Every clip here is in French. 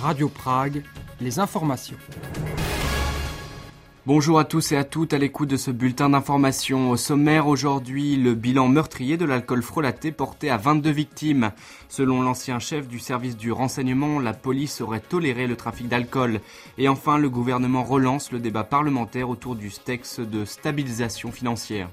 Radio Prague, les informations. Bonjour à tous et à toutes à l'écoute de ce bulletin d'information. Au sommaire aujourd'hui, le bilan meurtrier de l'alcool frelaté porté à 22 victimes. Selon l'ancien chef du service du renseignement, la police aurait toléré le trafic d'alcool. Et enfin, le gouvernement relance le débat parlementaire autour du texte de stabilisation financière.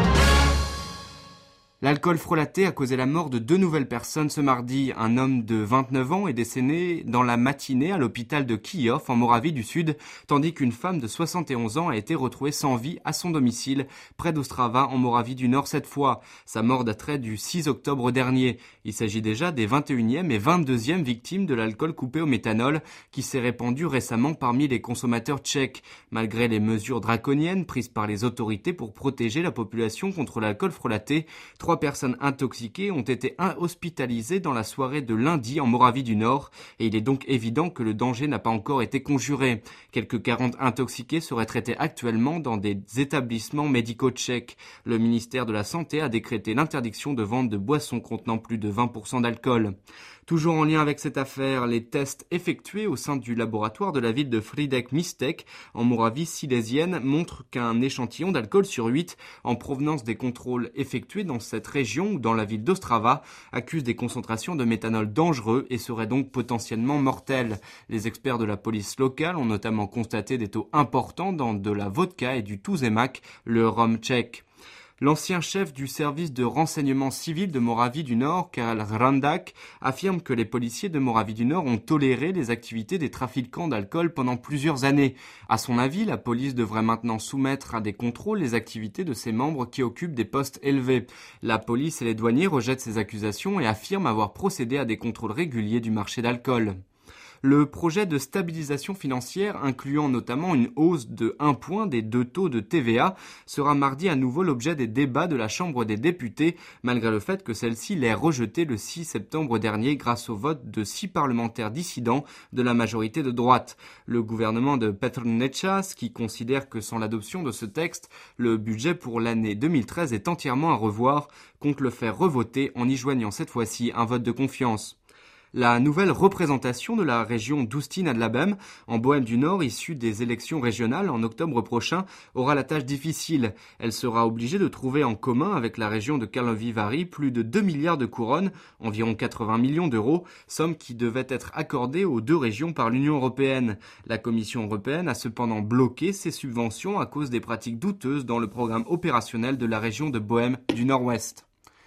L'alcool frelaté a causé la mort de 2 nouvelles personnes ce mardi. Un homme de 29 ans est décédé dans la matinée à l'hôpital de Kyjov en Moravie du Sud, tandis qu'une femme de 71 ans a été retrouvée sans vie à son domicile, près d'Ostrava en Moravie du Nord cette fois. Sa mort daterait du 6 octobre dernier. Il s'agit déjà des 21e et 22e victimes de l'alcool coupé au méthanol qui s'est répandu récemment parmi les consommateurs tchèques. Malgré les mesures draconiennes prises par les autorités pour protéger la population contre l'alcool frelaté, 3 personnes intoxiquées ont été hospitalisées dans la soirée de lundi en Moravie du Nord et il est donc évident que le danger n'a pas encore été conjuré. Quelques 40 intoxiqués seraient traités actuellement dans des établissements médicaux tchèques. Le ministère de la Santé a décrété l'interdiction de vente de boissons contenant plus de 20% d'alcool. Toujours en lien avec cette affaire, les tests effectués au sein du laboratoire de la ville de Fridek Mistek en Moravie silésienne montrent qu'un échantillon d'alcool sur 8 en provenance des contrôles effectués dans cette région ou dans la ville d'Ostrava accuse des concentrations de méthanol dangereux et serait donc potentiellement mortel. Les experts de la police locale ont notamment constaté des taux importants dans de la vodka et du Tuzemak, le rhum tchèque. L'ancien chef du service de renseignement civil de Moravie du Nord, Karel Randak, affirme que les policiers de Moravie du Nord ont toléré les activités des trafiquants d'alcool pendant plusieurs années. À son avis, la police devrait maintenant soumettre à des contrôles les activités de ses membres qui occupent des postes élevés. La police et les douaniers rejettent ces accusations et affirment avoir procédé à des contrôles réguliers du marché d'alcool. Le projet de stabilisation financière, incluant notamment une hausse de 1 point des 2 taux de TVA, sera mardi à nouveau l'objet des débats de la Chambre des députés, malgré le fait que celle-ci l'ait rejeté le 6 septembre dernier grâce au vote de 6 parlementaires dissidents de la majorité de droite. Le gouvernement de Petr Nečas, qui considère que sans l'adoption de ce texte, le budget pour l'année 2013 est entièrement à revoir, compte le faire revoter en y joignant cette fois-ci un vote de confiance. La nouvelle représentation de la région d'Ústí-nad-Labem, en Bohême du Nord, issue des élections régionales en octobre prochain, aura la tâche difficile. Elle sera obligée de trouver en commun avec la région de Karlovy Vary plus de 2 milliards de couronnes, environ 80 millions d'euros, somme qui devait être accordée aux 2 régions par l'Union européenne. La Commission européenne a cependant bloqué ces subventions à cause des pratiques douteuses dans le programme opérationnel de la région de Bohême du Nord-Ouest.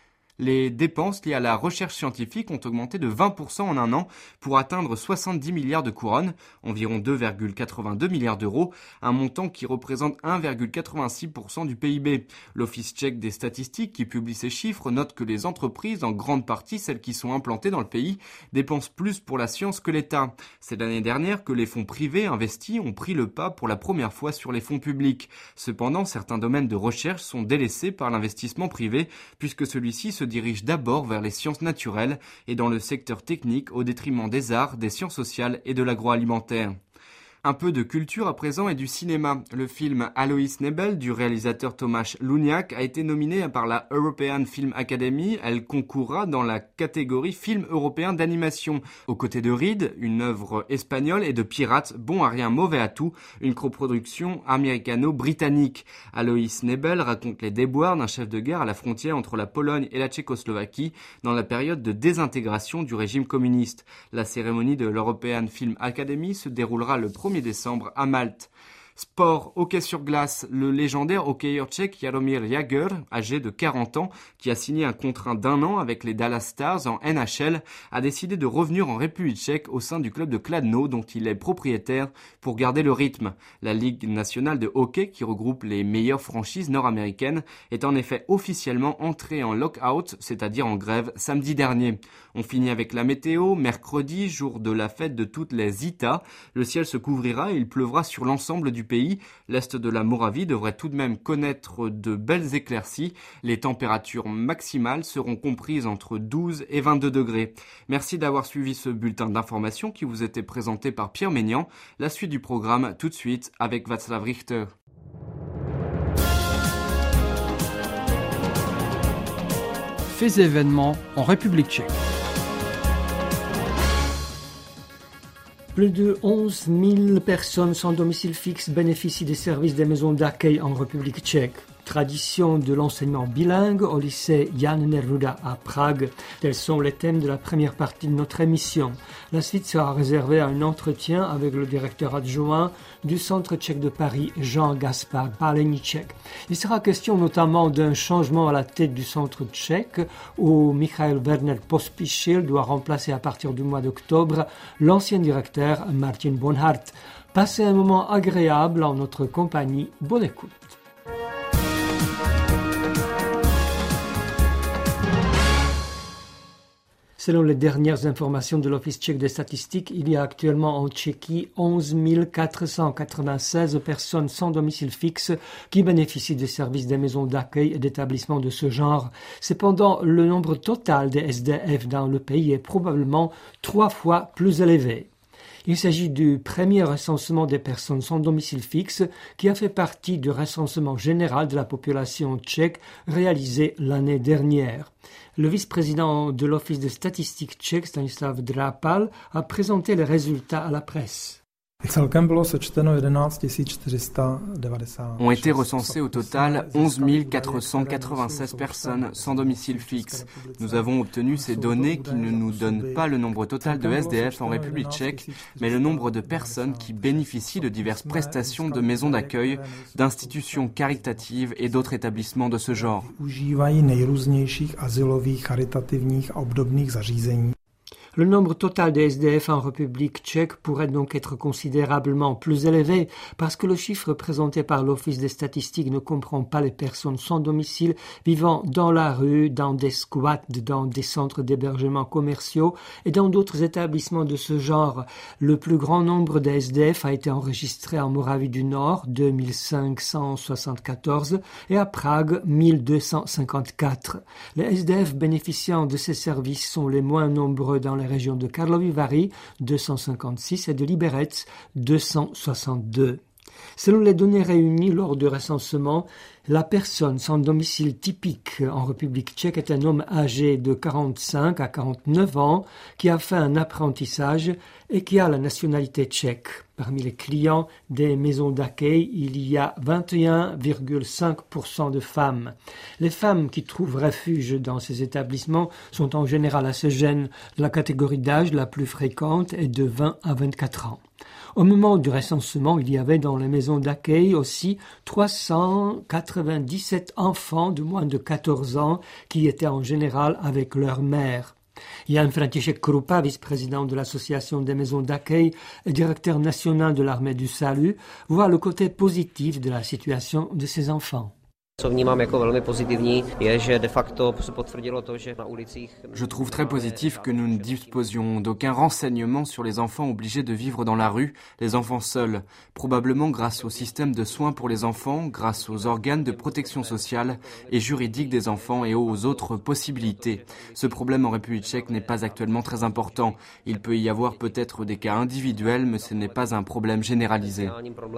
Les dépenses liées à la recherche scientifique ont augmenté de 20% en un an pour atteindre 70 milliards de couronnes, environ 2,82 milliards d'euros, un montant qui représente 1,86% du PIB. L'Office tchèque des statistiques, qui publie ces chiffres, note que les entreprises, en grande partie celles qui sont implantées dans le pays, dépensent plus pour la science que l'État. C'est l'année dernière que les fonds privés investis ont pris le pas pour la première fois sur les fonds publics. Cependant, certains domaines de recherche sont délaissés par l'investissement privé, puisque celui-ci se dirige d'abord vers les sciences naturelles et dans le secteur technique au détriment des arts, des sciences sociales et de l'agroalimentaire. Un peu de culture à présent et du cinéma. Le film Alois Nebel du réalisateur Tomáš Luňák a été nominé par la European Film Academy. Elle concourra dans la catégorie film européen d'animation. Aux côtés de Reed, une œuvre espagnole, et de Pirates, bon à rien mauvais à tout, une coproduction américano-britannique. Alois Nebel raconte les déboires d'un chef de guerre à la frontière entre la Pologne et la Tchécoslovaquie dans la période de désintégration du régime communiste. La cérémonie de l'European Film Academy se déroulera le 1er décembre à Malte. Sport, hockey sur glace, le légendaire hockeyeur tchèque Jaromír Jágr, âgé de 40 ans, qui a signé un contrat d'1 an avec les Dallas Stars en NHL, a décidé de revenir en République tchèque au sein du club de Kladno dont il est propriétaire pour garder le rythme. La Ligue nationale de hockey, qui regroupe les meilleures franchises nord-américaines, est en effet officiellement entrée en lock-out, c'est-à-dire en grève, samedi dernier. On finit avec la météo. Mercredi, jour de la fête de toutes les Itas, le ciel se couvrira et il pleuvra sur l'ensemble du pays. L'est de la Moravie devrait tout de même connaître de belles éclaircies. Les températures maximales seront comprises entre 12 et 22 degrés. Merci d'avoir suivi ce bulletin d'information qui vous était présenté par Pierre Ménian. La suite du programme tout de suite avec Václav Richter. Faits et événements en République tchèque. Plus de 11 000 personnes sans domicile fixe bénéficient des services des maisons d'accueil en République tchèque. Tradition de l'enseignement bilingue au lycée Jan Neruda à Prague. Tels sont les thèmes de la première partie de notre émission. La suite sera réservée à un entretien avec le directeur adjoint du Centre tchèque de Paris, Jean-Gaspard Paleníček. Il sera question notamment d'un changement à la tête du Centre tchèque où Michael Werner Pospíšil doit remplacer à partir du mois d'octobre l'ancien directeur Martin Bonhardt. Passez un moment agréable en notre compagnie. Bonne écoute. Selon les dernières informations de l'Office tchèque des statistiques, il y a actuellement en Tchéquie 11 496 personnes sans domicile fixe qui bénéficient des services des maisons d'accueil et d'établissements de ce genre. Cependant, le nombre total des SDF dans le pays est probablement 3 fois plus élevé. Il s'agit du premier recensement des personnes sans domicile fixe qui a fait partie du recensement général de la population tchèque réalisé l'année dernière. Le vice-président de l'Office de statistique tchèque, Stanislav Drápal, a présenté les résultats à la presse. Ont été recensées au total 11 496 personnes sans domicile fixe. Nous avons obtenu ces données qui ne nous donnent pas le nombre total de SDF en République tchèque, mais le nombre de personnes qui bénéficient de diverses prestations de maisons d'accueil, d'institutions caritatives et d'autres établissements de ce genre. Le nombre total des SDF en République tchèque pourrait donc être considérablement plus élevé parce que le chiffre présenté par l'Office des statistiques ne comprend pas les personnes sans domicile vivant dans la rue, dans des squats, dans des centres d'hébergement commerciaux et dans d'autres établissements de ce genre. Le plus grand nombre des SDF a été enregistré en Moravie du Nord, 2574, et à Prague, 1254. Les SDF bénéficiant de ces services sont les moins nombreux dans les régions de Karlovy Vary, 256, et de Liberec, 262. Selon les données réunies lors du recensement, la personne sans domicile typique en République tchèque est un homme âgé de 45 à 49 ans qui a fait un apprentissage et qui a la nationalité tchèque. Parmi les clients des maisons d'accueil, il y a 21,5% de femmes. Les femmes qui trouvent refuge dans ces établissements sont en général assez jeunes. La catégorie d'âge la plus fréquente est de 20 à 24 ans. Au moment du recensement, il y avait dans les maisons d'accueil aussi 397 enfants de moins de 14 ans qui étaient en général avec leur mère. Jan František Krupa, vice-président de l'Association des maisons d'accueil et directeur national de l'Armée du Salut, voit le côté positif de la situation de ces enfants. Je trouve très positif que nous ne disposions d'aucun renseignement sur les enfants obligés de vivre dans la rue, les enfants seuls, probablement grâce au système de soins pour les enfants, grâce aux organes de protection sociale et juridique des enfants et aux autres possibilités. Ce problème en République tchèque n'est pas actuellement très important. Il peut y avoir peut-être des cas individuels, mais ce n'est pas un problème généralisé.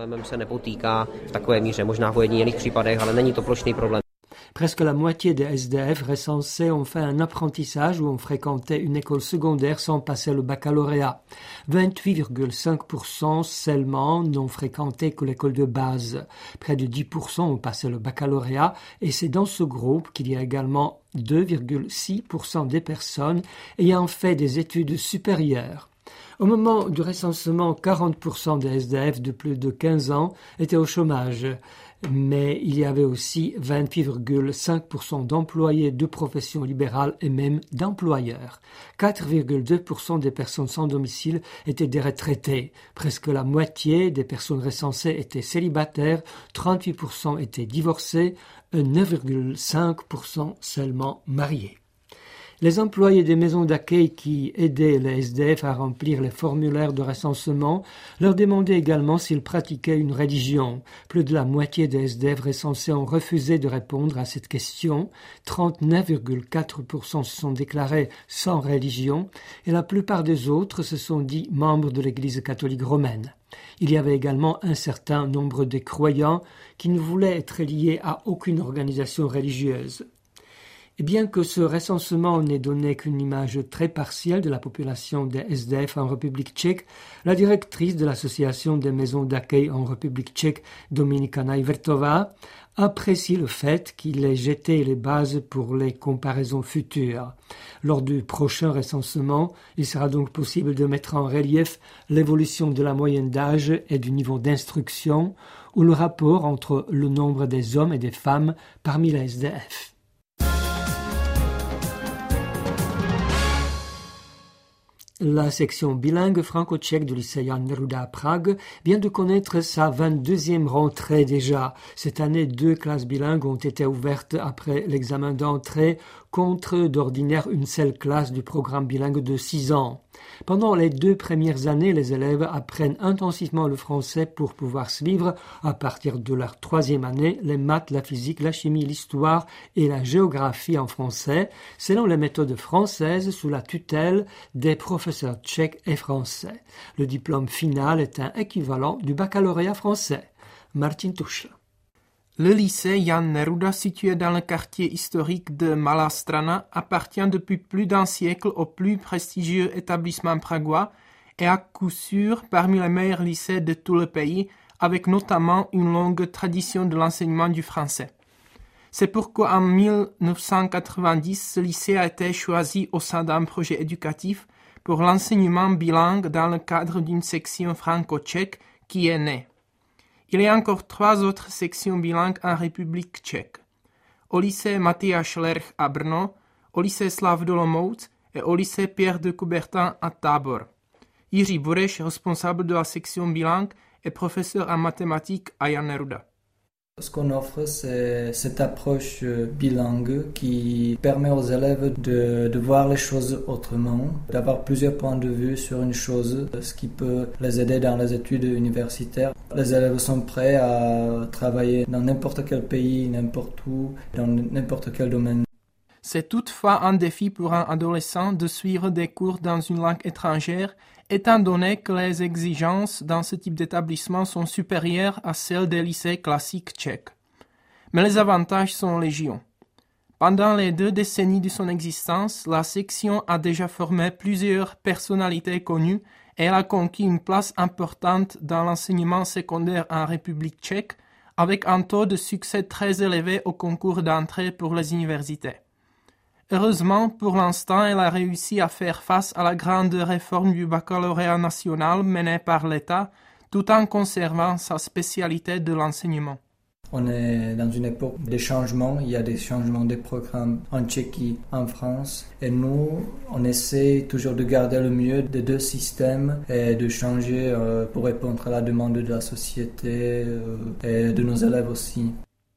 Presque la moitié des SDF recensés ont fait un apprentissage ou ont fréquenté une école secondaire sans passer le baccalauréat. 28,5% seulement n'ont fréquenté que l'école de base. Près de 10% ont passé le baccalauréat et c'est dans ce groupe qu'il y a également 2,6% des personnes ayant fait des études supérieures. Au moment du recensement, 40% des SDF de plus de 15 ans étaient au chômage. Mais il y avait aussi 28,5% d'employés de professions libérales et même d'employeurs. 4,2% des personnes sans domicile étaient des retraités. Presque la moitié des personnes recensées étaient célibataires, 38% étaient divorcés et 9,5% seulement mariés. Les employés des maisons d'accueil qui aidaient les SDF à remplir les formulaires de recensement leur demandaient également s'ils pratiquaient une religion. Plus de la moitié des SDF recensés ont refusé de répondre à cette question. 39,4% se sont déclarés sans religion et la plupart des autres se sont dits membres de l'Église catholique romaine. Il y avait également un certain nombre de croyants qui ne voulaient être liés à aucune organisation religieuse. Et bien que ce recensement n'ait donné qu'une image très partielle de la population des SDF en République tchèque, la directrice de l'association des maisons d'accueil en République tchèque, Dominika Najvrtová, apprécie le fait qu'il ait jeté les bases pour les comparaisons futures. Lors du prochain recensement, il sera donc possible de mettre en relief l'évolution de la moyenne d'âge et du niveau d'instruction ou le rapport entre le nombre des hommes et des femmes parmi les SDF. La section bilingue franco-tchèque du lycée Jan Neruda à Prague vient de connaître sa 22e rentrée déjà. Cette année, 2 classes bilingues ont été ouvertes après l'examen d'entrée contre d'ordinaire une seule classe du programme bilingue de 6 ans. Pendant les 2 premières années, les élèves apprennent intensivement le français pour pouvoir suivre, à partir de leur 3e année, les maths, la physique, la chimie, l'histoire et la géographie en français, selon les méthodes françaises sous la tutelle des professeurs tchèques et français. Le diplôme final est un équivalent du baccalauréat français. Martin Tuschl. Le lycée Jan Neruda, situé dans le quartier historique de Malá Strana, appartient depuis plus d'un siècle au plus prestigieux établissement pragois et à coup sûr parmi les meilleurs lycées de tout le pays, avec notamment une longue tradition de l'enseignement du français. C'est pourquoi en 1990, ce lycée a été choisi au sein d'un projet éducatif pour l'enseignement bilingue dans le cadre d'une section franco-tchèque qui est née. Il y a encore 3 autres sections bilingues en République tchèque. Au lycée Matyáš Lerch à Brno, au lycée Slav Olomouc et au lycée Pierre de Coubertin à Tábor. Jiří Bureš, responsable de la section bilingue, est professeur en mathématiques à Jan Neruda. Ce qu'on offre, c'est cette approche bilingue qui permet aux élèves de voir les choses autrement, d'avoir plusieurs points de vue sur une chose, ce qui peut les aider dans les études universitaires. Les élèves sont prêts à travailler dans n'importe quel pays, n'importe où, dans n'importe quel domaine. C'est toutefois un défi pour un adolescent de suivre des cours dans une langue étrangère, étant donné que les exigences dans ce type d'établissement sont supérieures à celles des lycées classiques tchèques. Mais les avantages sont légion. Pendant les 2 décennies de son existence, la section a déjà formé plusieurs personnalités connues et elle a conquis une place importante dans l'enseignement secondaire en République tchèque, avec un taux de succès très élevé au concours d'entrée pour les universités. Heureusement, pour l'instant, elle a réussi à faire face à la grande réforme du baccalauréat national menée par l'État, tout en conservant sa spécialité de l'enseignement. On est dans une époque des changements, il y a des changements des programmes en Tchéquie, en France, et nous, on essaie toujours de garder le mieux des 2 systèmes et de changer pour répondre à la demande de la société et de nos élèves aussi.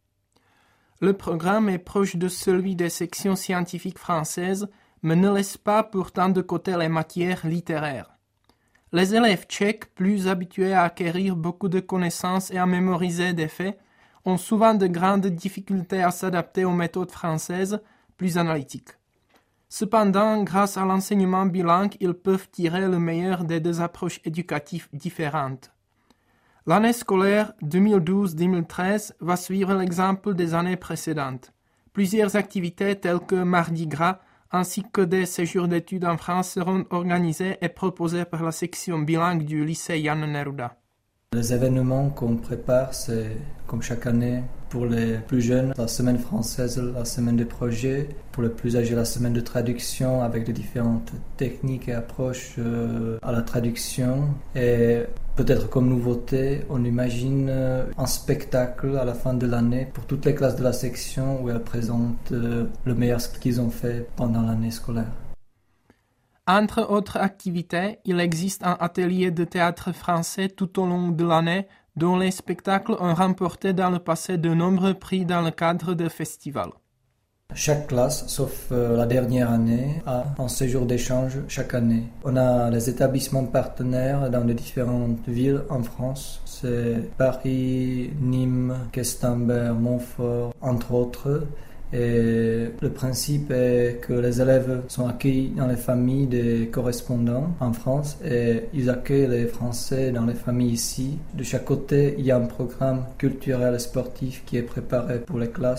Le programme est proche de celui des sections scientifiques françaises, mais ne laisse pas pourtant de côté les matières littéraires. Les élèves tchèques, plus habitués à acquérir beaucoup de connaissances et à mémoriser des faits, ont souvent de grandes difficultés à s'adapter aux méthodes françaises, plus analytiques. Cependant, grâce à l'enseignement bilingue, ils peuvent tirer le meilleur des 2 approches éducatives différentes. L'année scolaire 2012-2013 va suivre l'exemple des années précédentes. Plusieurs activités telles que Mardi Gras ainsi que des séjours d'études en France seront organisés et proposés par la section bilingue du lycée Jan Neruda. Les événements qu'on prépare, c'est comme chaque année. Pour les plus jeunes, la semaine française, la semaine de projet. Pour les plus âgés, la semaine de traduction avec de différentes techniques et approches à la traduction. Et peut-être comme nouveauté, on imagine un spectacle à la fin de l'année pour toutes les classes de la section où elles présentent le meilleur qu'ils ont fait pendant l'année scolaire. Entre autres activités, il existe un atelier de théâtre français tout au long de l'année dont les spectacles ont remporté dans le passé de nombreux prix dans le cadre de festivals. Chaque classe, sauf la dernière année, a un séjour d'échange chaque année. On a les établissements partenaires dans les différentes villes en France. C'est Paris, Nîmes, Questembert, Montfort, entre autres. Et le principe est que les élèves sont accueillis dans les familles des correspondants en France et ils accueillent les Français dans les familles ici. De chaque côté, il y a un programme culturel et sportif qui est préparé pour les classes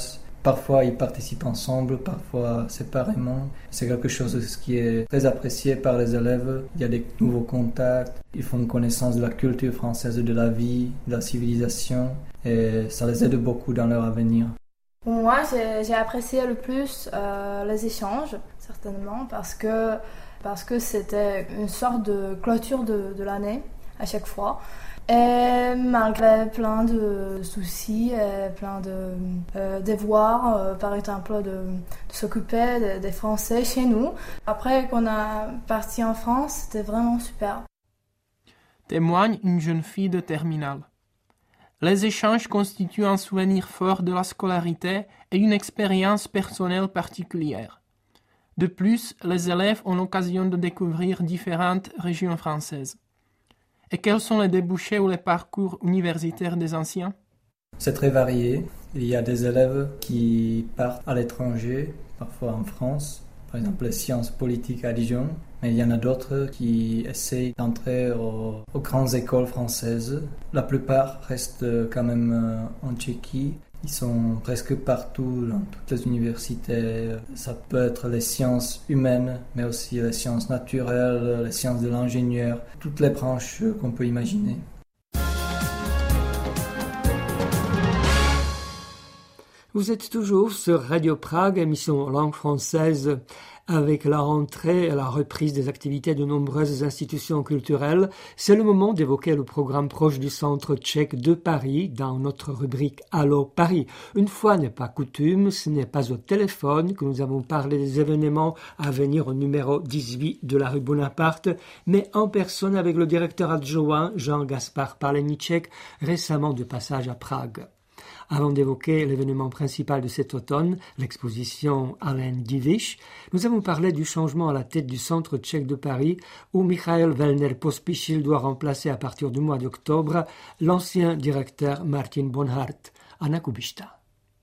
Parfois, ils participent ensemble, parfois séparément. C'est quelque chose qui est très apprécié par les élèves. Il y a des nouveaux contacts, ils font connaissance de la culture française, de la vie, de la civilisation, et ça les aide beaucoup dans leur avenir. Moi, j'ai apprécié le plus les échanges, certainement, parce que c'était une sorte de clôture de l'année à chaque fois. Et malgré plein de soucis et plein de devoirs, par exemple de s'occuper des Français chez nous, après qu'on a parti en France, c'était vraiment super. Témoigne une jeune fille de terminale. Les échanges constituent un souvenir fort de la scolarité et une expérience personnelle particulière. De plus, les élèves ont l'occasion de découvrir différentes régions françaises. Et quels sont les débouchés ou les parcours universitaires des anciens? C'est très varié. Il y a des élèves qui partent à l'étranger, parfois en France, par exemple les sciences politiques à Dijon, mais il y en a d'autres qui essayent d'entrer aux grandes écoles françaises. La plupart restent quand même en Tchéquie. Ils sont presque partout, dans toutes les universités. Ça peut être les sciences humaines, mais aussi les sciences naturelles, les sciences de l'ingénieur, toutes les branches qu'on peut imaginer. Vous êtes toujours sur Radio Prague, émission en langue française. Avec la rentrée et la reprise des activités de nombreuses institutions culturelles, c'est le moment d'évoquer le programme proche du Centre tchèque de Paris dans notre rubrique Allô Paris. Une fois n'est pas coutume, ce n'est pas au téléphone que nous avons parlé des événements à venir au numéro 18 de la rue Bonaparte, mais en personne avec le directeur adjoint Jean-Gaspard Paleníček, récemment de passage à Prague. Avant d'évoquer l'événement principal de cet automne, l'exposition Alen Diviš, nous avons parlé du changement à la tête du Centre tchèque de Paris où Michael Wellner-Pospíšil doit remplacer à partir du mois d'octobre l'ancien directeur Martin Bonhardt. Anna Kubišta.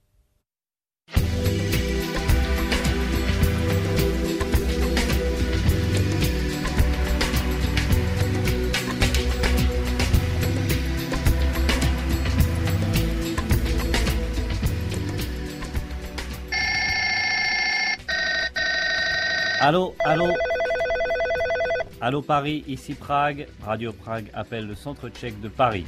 Allô, allô. Allô Paris, ici Prague. Radio Prague appelle le Centre tchèque de Paris.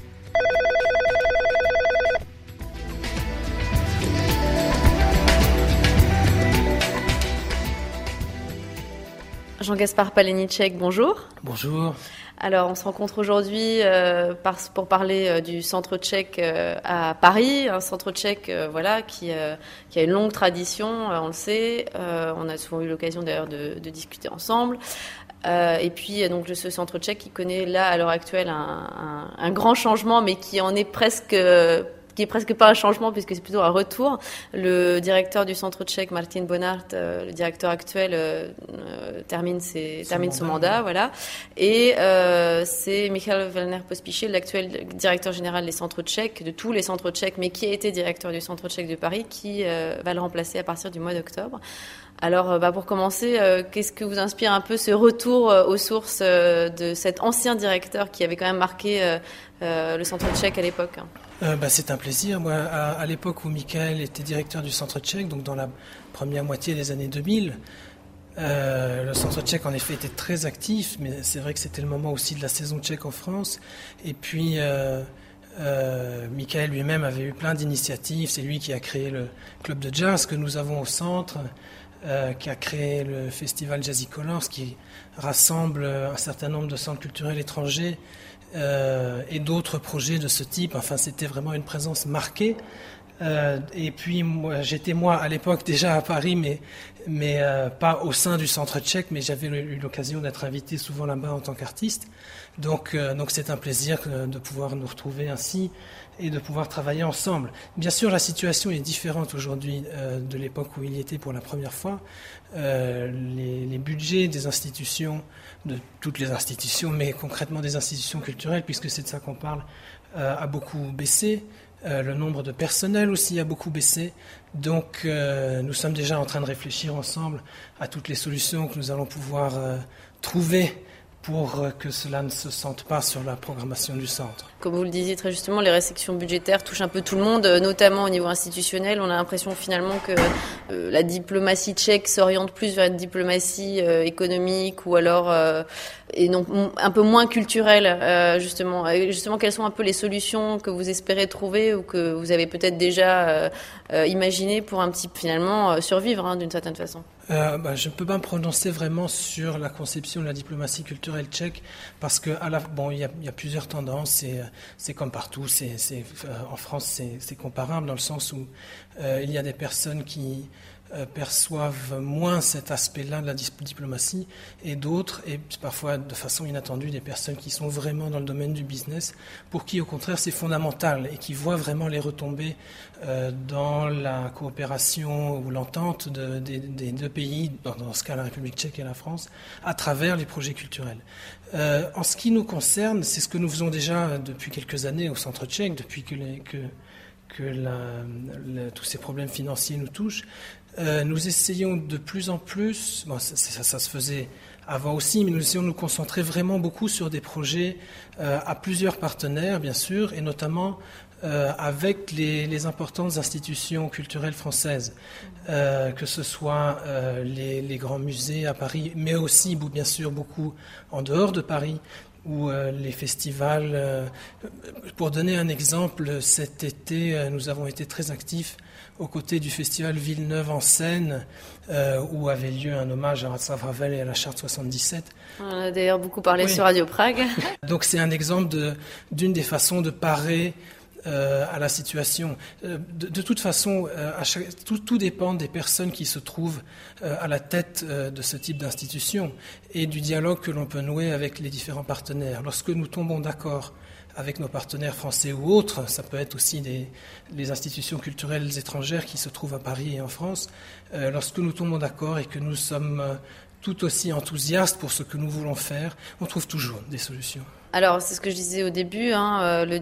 Jean-Gaspard Paleníček, bonjour. Bonjour. Alors, on se rencontre aujourd'hui pour parler du Centre tchèque à Paris, un centre tchèque qui a une longue tradition, on le sait. On a souvent eu l'occasion d'ailleurs de discuter ensemble. Et puis donc ce centre tchèque qui connaît là à l'heure actuelle un grand changement, mais qui en est presque pas un changement puisque c'est plutôt un retour. Le directeur du centre tchèque, Martin Bonhardt, le directeur actuel, termine son mandat, voilà. Et c'est Michael Wellner-Pospíšil, l'actuel directeur général des centres tchèques, de tous les centres tchèques, mais qui a été directeur du centre tchèque de Paris, qui va le remplacer à partir du mois d'octobre. Alors, pour commencer, qu'est-ce que vous inspire un peu ce retour aux sources de cet ancien directeur qui avait quand même marqué le centre tchèque à l'époque? C'est un plaisir. Moi, à l'époque où Michael était directeur du centre tchèque, donc dans la première moitié des années 2000, le centre tchèque en effet était très actif, mais c'est vrai que c'était le moment aussi de la saison tchèque en France. Et puis, Michael lui-même avait eu plein d'initiatives. C'est lui qui a créé le club de jazz que nous avons au centre, qui a créé le festival Jazzy Colors, qui rassemble un certain nombre de centres culturels étrangers et d'autres projets de ce type. Enfin, c'était vraiment une présence marquée. Et puis, j'étais à l'époque déjà à Paris, mais pas au sein du centre tchèque, mais j'avais eu l'occasion d'être invité souvent là-bas en tant qu'artiste. Donc c'est un plaisir de pouvoir nous retrouver ainsi et de pouvoir travailler ensemble. Bien sûr, la situation est différente aujourd'hui de l'époque où il y était pour la première fois. Les budgets des institutions, de toutes les institutions, mais concrètement des institutions culturelles, puisque c'est de ça qu'on parle, a beaucoup baissé. Le nombre de personnel aussi a beaucoup baissé. Donc nous sommes déjà en train de réfléchir ensemble à toutes les solutions que nous allons pouvoir trouver pour que cela ne se sente pas sur la programmation du centre. Comme vous le disiez très justement, les restrictions budgétaires touchent un peu tout le monde, notamment au niveau institutionnel. On a l'impression finalement que la diplomatie tchèque s'oriente plus vers une diplomatie économique ou alors et non un peu moins culturelle justement. Justement, quelles sont un peu les solutions que vous espérez trouver ou que vous avez peut-être déjà imaginées pour un petit finalement survivre d'une certaine façon? Je ne peux pas me prononcer vraiment sur la conception de la diplomatie culturelle tchèque parce que il y a plusieurs tendances et c'est comme partout. En France, c'est comparable dans le sens où il y a des personnes qui perçoivent moins cet aspect-là de la diplomatie et d'autres, et parfois de façon inattendue, des personnes qui sont vraiment dans le domaine du business, pour qui au contraire c'est fondamental et qui voient vraiment les retombées dans la coopération ou l'entente des deux pays, dans ce cas la République tchèque et la France, à travers les projets culturels. En ce qui nous concerne, c'est ce que nous faisons déjà depuis quelques années au Centre tchèque, depuis que tous ces problèmes financiers nous touchent. Nous essayons de plus en plus, ça se faisait avant aussi, mais nous essayons de nous concentrer vraiment beaucoup sur des projets à plusieurs partenaires, bien sûr, et notamment avec les importantes institutions culturelles françaises, que ce soit les grands musées à Paris, mais aussi, bien sûr, beaucoup en dehors de Paris, ou les festivals. Pour donner un exemple, cet été, nous avons été très actifs aux côtés du festival Villeneuve en Seine, où avait lieu un hommage à Václav Havel et à la Charte 77. On en a d'ailleurs beaucoup parlé sur Radio Prague. Donc c'est un exemple d'une des façons de parer à la situation. De toute façon, tout dépend des personnes qui se trouvent à la tête de ce type d'institution et du dialogue que l'on peut nouer avec les différents partenaires. Lorsque nous tombons d'accord avec nos partenaires français ou autres, ça peut être aussi les institutions culturelles étrangères qui se trouvent à Paris et en France, lorsque nous tombons d'accord et que nous sommes tout aussi enthousiastes pour ce que nous voulons faire, on trouve toujours des solutions. Alors, c'est ce que je disais au début, le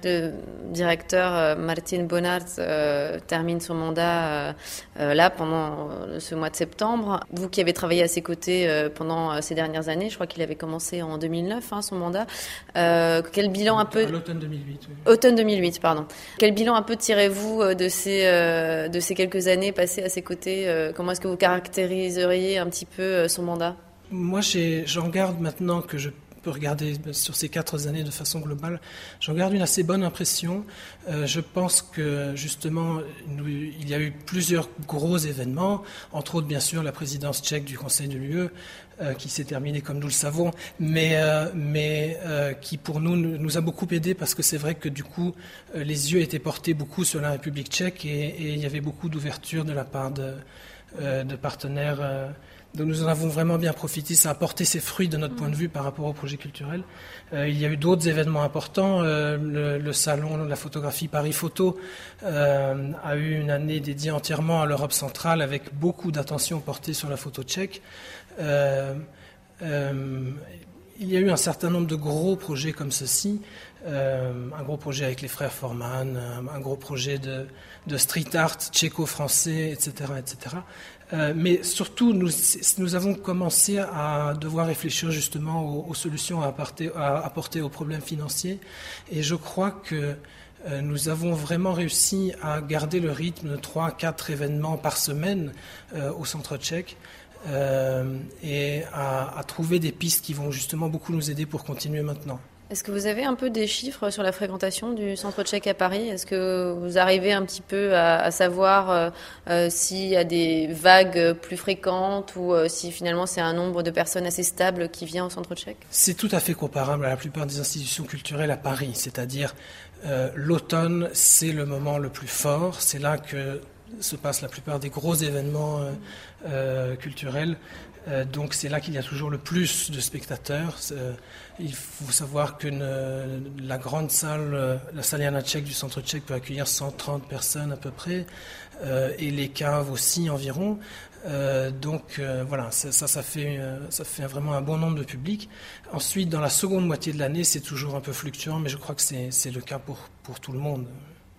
directeur Martin Bonnard termine son mandat là pendant ce mois de septembre. Vous qui avez travaillé à ses côtés pendant ces dernières années, je crois qu'il avait commencé en 2009 son mandat. Quel bilan un peu... À l'automne 2008. Oui. Automne 2008, pardon. Quel bilan un peu tirez-vous de ces quelques années passées à ses côtés? Comment est-ce que vous caractériseriez un petit peu son mandat? Moi, j'en garde maintenant que je peux regarder sur ces 4 années de façon globale, j'en garde une assez bonne impression. Je pense que justement, il y a eu plusieurs gros événements, entre autres bien sûr la présidence tchèque du Conseil de l'UE, qui s'est terminée comme nous le savons, mais qui pour nous a beaucoup aidé parce que c'est vrai que du coup les yeux étaient portés beaucoup sur la République tchèque et il y avait beaucoup d'ouverture de la part de partenaires. Donc nous en avons vraiment bien profité, ça a porté ses fruits de notre point de vue par rapport au projet culturel. Il y a eu d'autres événements importants, le salon de la photographie Paris Photo a eu une année dédiée entièrement à l'Europe centrale avec beaucoup d'attention portée sur la photo tchèque. Il y a eu un certain nombre de gros projets comme ceci, un gros projet avec les frères Forman, un gros projet de street art tchéco-français, etc., etc. Mais surtout, nous avons commencé à devoir réfléchir justement aux solutions à apporter aux problèmes financiers. Et je crois que nous avons vraiment réussi à garder le rythme de 3-4 événements par semaine au Centre tchèque et à trouver des pistes qui vont justement beaucoup nous aider pour continuer maintenant. Est-ce que vous avez un peu des chiffres sur la fréquentation du Centre tchèque à Paris? Est-ce que vous arrivez un petit peu à savoir s'il y a des vagues plus fréquentes ou si finalement c'est un nombre de personnes assez stable qui vient au Centre tchèque? C'est tout à fait comparable à la plupart des institutions culturelles à Paris, c'est-à-dire l'automne, c'est le moment le plus fort, c'est là que se passent la plupart des gros événements culturels. Donc c'est là qu'il y a toujours le plus de spectateurs. Il faut savoir que la grande salle, la salle Jana tchèque du Centre tchèque peut accueillir 130 personnes à peu près, et les caves aussi environ. Donc voilà, ça fait vraiment un bon nombre de publics. Ensuite, dans la seconde moitié de l'année, c'est toujours un peu fluctuant, mais je crois que c'est le cas pour tout le monde.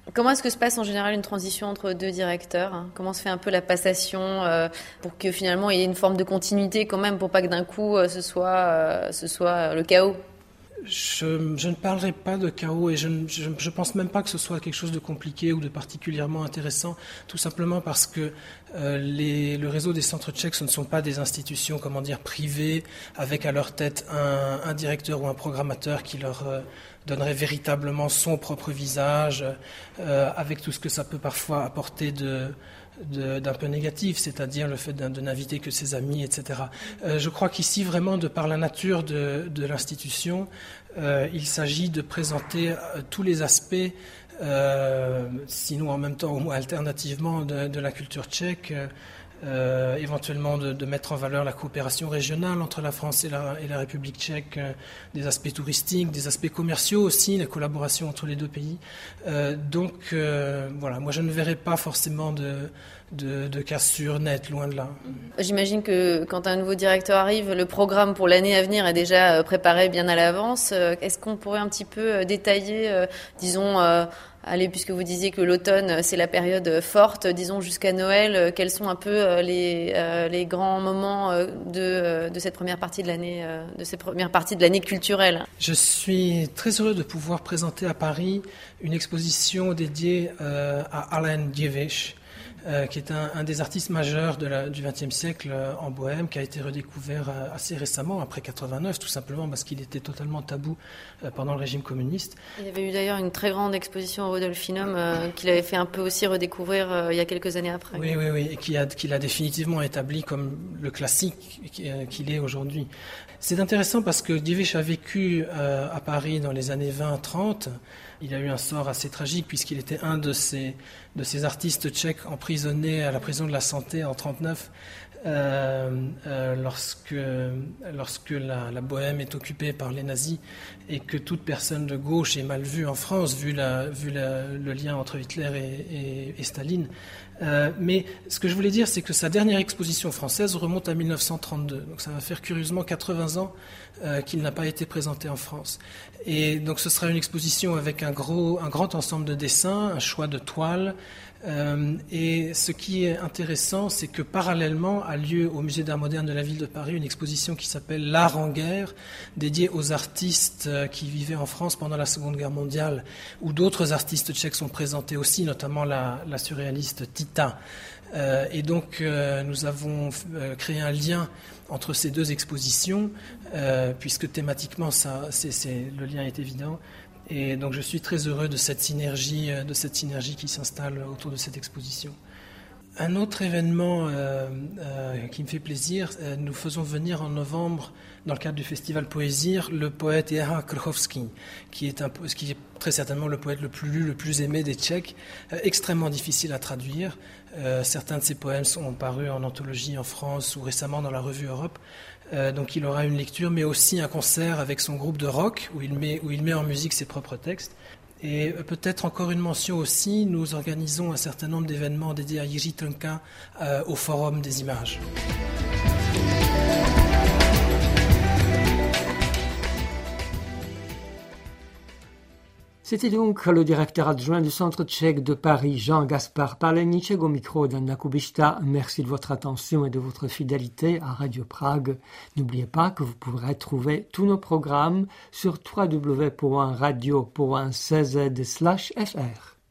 Comment est-ce que se passe en général une transition entre deux directeurs ? Comment se fait un peu la passation pour que finalement il y ait une forme de continuité quand même, pour pas que d'un coup ce soit le chaos ? Je ne parlerai pas de chaos et je pense même pas que ce soit quelque chose de compliqué ou de particulièrement intéressant, tout simplement parce que le réseau des centres tchèques, ce ne sont pas des institutions, privées, avec à leur tête un directeur ou un programmateur qui leur donnerait véritablement son propre visage, avec tout ce que ça peut parfois apporter d'un peu négatif, c'est-à-dire le fait de n'inviter que ses amis, etc. Je crois qu'ici, vraiment, de par la nature de l'institution, il s'agit de présenter tous les aspects, sinon en même temps, au moins alternativement, de la culture tchèque, éventuellement de mettre en valeur la coopération régionale entre la France et la République tchèque, des aspects touristiques, des aspects commerciaux aussi, la collaboration entre les deux pays. Donc voilà, moi je ne verrai pas forcément de cassure nette, loin de là. J'imagine que quand un nouveau directeur arrive, le programme pour l'année à venir est déjà préparé bien à l'avance. Est-ce qu'on pourrait un petit peu détailler, allez, puisque vous disiez que l'automne, c'est la période forte, disons jusqu'à Noël, quels sont un peu les grands moments de cette première partie de l'année, culturelle ? Je suis très heureux de pouvoir présenter à Paris une exposition dédiée à Alen Dieviš, qui est un des artistes majeurs du XXe siècle en Bohème, qui a été redécouvert assez récemment, après 89, tout simplement parce qu'il était totalement tabou pendant le régime communiste. Il y avait eu d'ailleurs une très grande exposition au Rudolfinum qu'il avait fait un peu aussi redécouvrir il y a quelques années après. Oui, et qu'il a définitivement établi comme le classique qu'il est aujourd'hui. C'est intéressant parce que Dieviš a vécu à Paris dans les années 20-30. Il a eu un sort assez tragique puisqu'il était un de ces artistes tchèques emprisonnés à la prison de la Santé en 1939 lorsque la Bohème est occupée par les nazis et que toute personne de gauche est mal vue en France vu le lien entre Hitler et Staline. Mais ce que je voulais dire, c'est que sa dernière exposition française remonte à 1932. Donc ça va faire curieusement 80 ans qu'il n'a pas été présenté en France. Et donc ce sera une exposition avec un grand ensemble de dessins, un choix de toiles. Et ce qui est intéressant, c'est que parallèlement a lieu au Musée d'art moderne de la ville de Paris une exposition qui s'appelle L'art en guerre, dédiée aux artistes qui vivaient en France pendant la Seconde Guerre mondiale, où d'autres artistes tchèques sont présentés aussi, notamment la surréaliste Tita. Et donc nous avons créé un lien entre ces deux expositions, puisque thématiquement le lien est évident. Et donc je suis très heureux de cette synergie qui s'installe autour de cette exposition. Un autre événement qui me fait plaisir, nous faisons venir en novembre, dans le cadre du festival Poésir, le poète Jan Krchovský, qui est très certainement le poète le plus lu, le plus aimé des Tchèques, extrêmement difficile à traduire. Certains de ses poèmes sont parus en anthologie en France ou récemment dans la revue Europe. Donc il aura une lecture, mais aussi un concert avec son groupe de rock, où il met en musique ses propres textes. Et peut-être encore une mention aussi, nous organisons un certain nombre d'événements dédiés à Jiří Trnka au Forum des images. C'était donc le directeur adjoint du Centre tchèque de Paris, Jean-Gaspard Paleníček, au micro d'Anna Kubišta. Merci de votre attention et de votre fidélité à Radio Prague. N'oubliez pas que vous pourrez trouver tous nos programmes sur www.radio.cz/fr.